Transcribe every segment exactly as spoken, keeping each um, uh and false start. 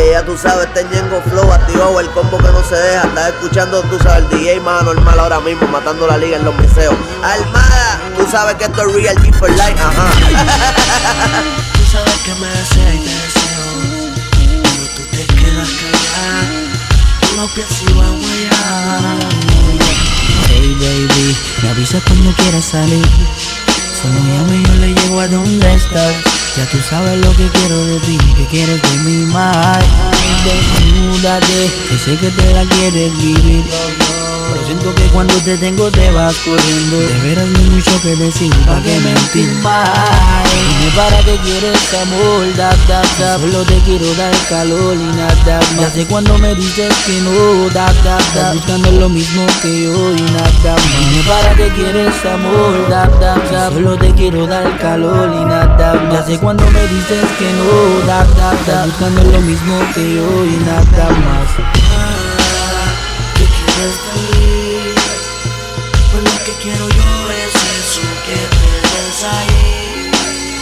Oye, ya tú sabes, este Ñengo Flow activado, el combo que no se deja. Estás escuchando, tú sabes, el D J más anormal ahora mismo, matando la liga en los museos. Almada, tú sabes que esto es Real G for Life, ajá. Tú sabes que me deseas y te deseo, pero tú te quedas callada. No pienso y voy a guayar. Hey baby, me avisas cuando quieras salir. Solo llame y yo le llego a donde estás. Ya tú sabes lo que quiero de ti, que quieres de mi mind. Desnúdate, que sé que te la quieres vivir. Pero siento que cuando te tengo te vas corriendo. De veras no hay mucho que decir, pa' que mentir más. Dime para qué quieres amor, da, da, da. Solo te quiero dar calor y nada más. Ya sé cuando me dices que no, da, da, da. Estás buscando lo mismo que yo y nada más. Dime para qué quieres amor, da, da, da. Solo te quiero dar calor y nada más. Ya sé cuando me dices que no, da, da, da. Estás buscando lo mismo que yo y nada más. ¿Qué quieres de mí? Pues lo que quiero yo es eso que tienes ahí.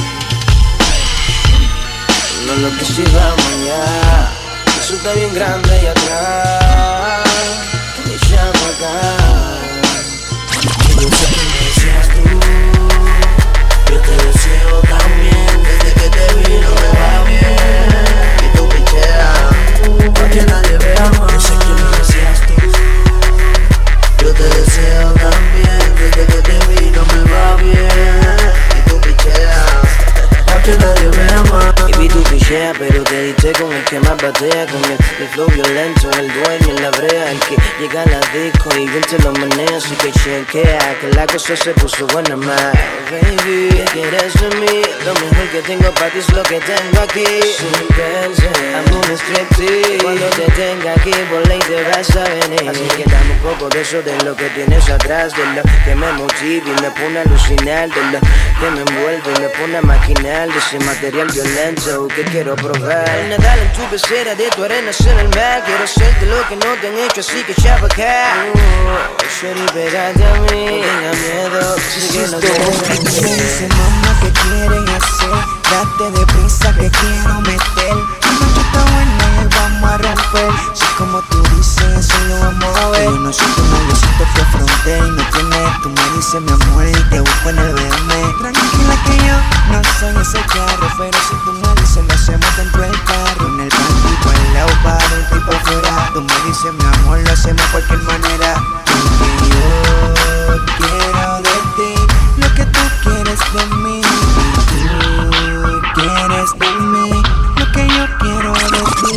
No lo que si vamos ya, eso está bien grande y atrás. Echamos acá. Yo sé que me deseas tú, yo te deseo también. Desde que te vi no me va bien, y tú picheas, pa' que nadie vea más. Yo sé que me deseas tú, yo te deseo también. Desde que te vi no me va bien, y tú picheas, pa' que nadie vea más. y vi tu pichea, pero te diste con el que más batea. Con el, el flow violento, el dueño en la brea, el que llega a la disco y bien te lo menea. Así que chequea, que la cosa se puso buena más. Baby, ¿qué quieres de mí? Lo mejor que tengo para ti es lo que tengo aquí. Sin pensar, amo un striptease. Cuando te tenga aquí, por ley te vas a venir. Así que dame un poco de eso, de lo que tienes atrás, de lo que me motiva y me pone a alucinar, de lo que me envuelve y me pone a maquinar, de ese material violento que quiero probar. Nadar en tu pecera, de tu arena en el mar. Quiero hacerte lo que no te han hecho, así que chapa acá. Uh, Shorty, pégate a mí, no tenga miedo, sigue lo que me dicen mamá que quieren hacer, date de prisa que quiero meter. La noche está buena y vamos a romper. Si como tú dices, eso lo vamos a ver. Yo no soy tu noviocito que afronté y no tienes. Tú me dices mi amor y te busco en el B M. Tranquila que yo no soy ese carro, pero si tú me dices lo hacemos dentro del carro. En el banquito al lado para un tipo afuera. Tú me dices mi amor, lo hacemos de cualquier manera. Porque yo quiero de ti lo que tú quieres de mí, y tú quieres de mí lo que yo quiero de ti.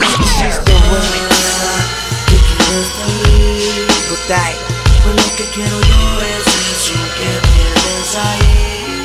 ¿Qué quieres de mí? Gutay. Pues lo que quiero yo es eso que tienes ahí.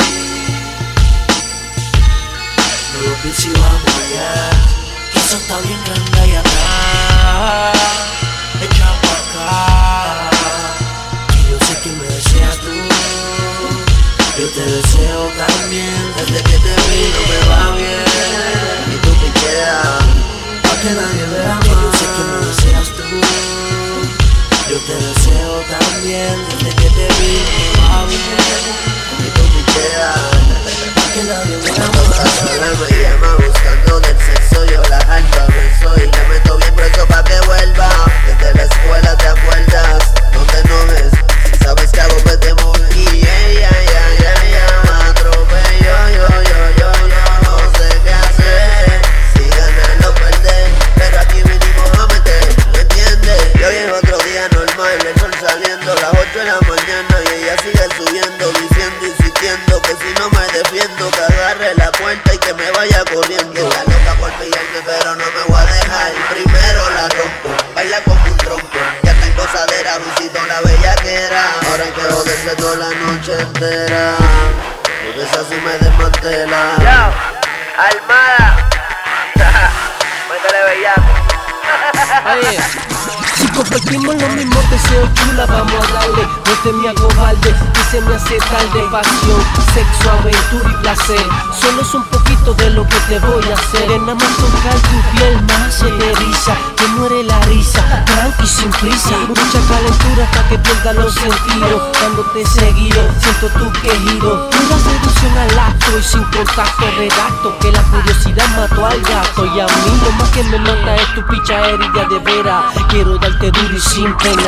No lo pienso y vamos allá, que eso está bien grande allá atrás. Echa pa' acá, que yo sé que me deseas tú, yo te deseo también. Desde que te vi no me va bien, y tú picheas, pa' que nadie vea más. Que yo sé que me deseas tú, yo te deseo también. Desde que te vi no me va bien, y tú picheas, pa' que nadie vea toda más. sola me llama buscando del sexo, yo la jalto a beso y le meto bien preso pa' que vuelva. Desde la escuela te acuerdas, donde no ves, si sabes que hago que te moves. Y ella, ya, ya, ya, me atropello, yo, yo, yo, yo, no sé qué hacer, si ganar o perder, pero aquí vinimos a meter, ¿me entiendes? Y hoy es otro día normal, el sol saliendo, las ocho de la mañana y ella sigue subiendo, diciendo, insistiendo que si no me defiendo, que agarre la puerta y que me vaya corriendo. La loca por pillarme, pero no me voy a dejar. Primero la rompo, baila como un trompo. Ya está en gozadera, visito la bellaquera. Ahora hay que joderse toda la noche entera, porque esa sí me desmantela. Yo, Almada, métele bellaco. Oye, si compartimos los mismos deseos, chula, vamos a darle. No te me acobarde, que se me hace tarde. Pasión, sexo, aventura y placer. Solo es un poquito de lo que te voy a hacer. En nada más tocar tu piel más se te eriza, te muere la risa, tranqui sin prisa. Mucha calentura hasta que pierda los sentidos. Dándote seguido, siento tu quejido. Pura seducción al acto y sin contacto. Redacto que la curiosidad mató al gato. Y a mí lo más que me mata es tu picha herida de veras. Quiero darte duro y sin pena.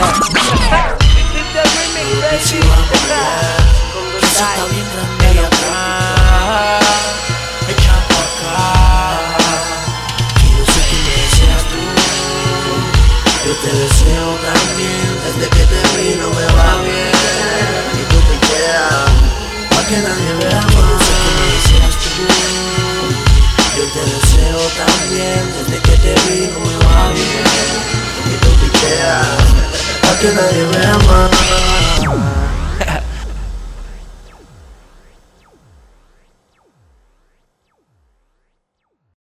Si va a volver, eso está bien grande y atrás. Echa pa' acá. Que yo sé que me deseas tú. Yo te deseo también. Desde que te vi no me va bien. Y tú picheas pa' que nadie vea más. Yo sé que me deseas tú. Yo te deseo también. Desde que te vi no me va bien. Y tú picheas pa' que nadie vea más.